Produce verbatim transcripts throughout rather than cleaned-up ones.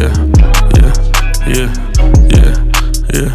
yeah, yeah, yeah, yeah, yeah.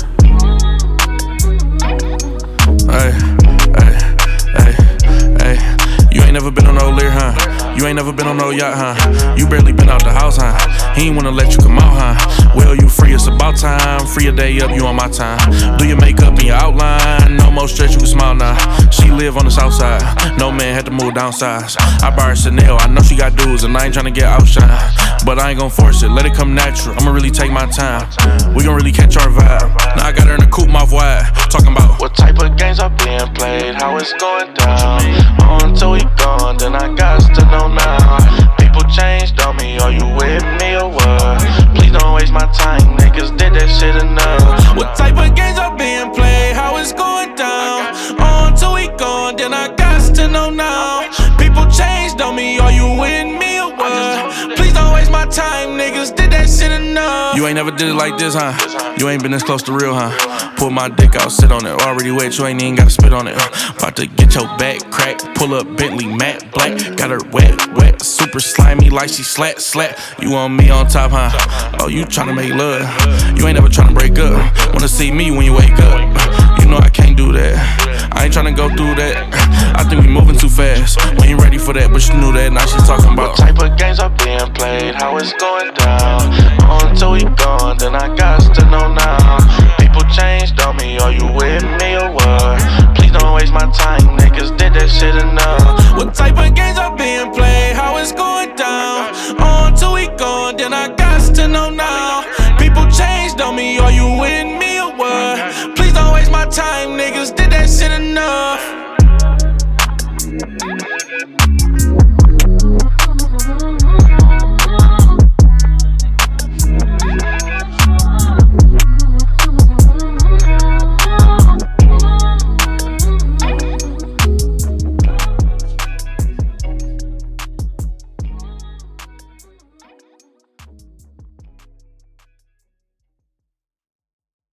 Ay, ay, ay, ay. You ain't never been on no Lear, huh? You ain't never been on no yacht, huh? You barely been out the house, huh? He ain't wanna let you come out, huh? Well, you free, it's about time. Free a day up, you on my time. Do your makeup and your outline. No more stretch, you can smile now. She live on the south side. No man had to move downsize. I buy her Chanel, I know she got dudes, and I ain't tryna get outshine. But I ain't gon' force it, let it come natural. I'ma really take my time. We gon' really catch our vibe. Now I got her in the coupe, mouth wide. Talking about what type of games are being played, how it's going down. On till we gone, then I got to know now. People changed on me, are you with me or what? Please don't waste my time, niggas did that shit enough. What type of games are being played, how it's going down. On till we gone, then I got to know now. People changed on me, are you with me or what? Please don't waste my time, niggas did that shit enough. you ain't never did it like this, huh? You ain't been this close to real, huh? Pull my dick out, sit on it. Already wet, you ain't even gotta spit on it. About to get your back cracked. Pull up Bentley matte black. Got her wet, wet, super slimy like she slat, slat. You want me on top, huh? Oh, you tryna make love. You ain't never tryna break up. Wanna see me when you wake up. You know I can't do that. I ain't tryna go through that. I think we moving too fast. We ain't ready for that, but you knew that. Now she talking about what type of games are being played, how it's going down. On till we gone, then I got to know now. People changed on me, are you with me or what? Please don't waste my time, niggas did that shit enough. What type of games are being played, how it's going down. On till we gone, then I got to know now. People changed on me, are you with me or what? Please don't waste my time, niggas did that shit enough.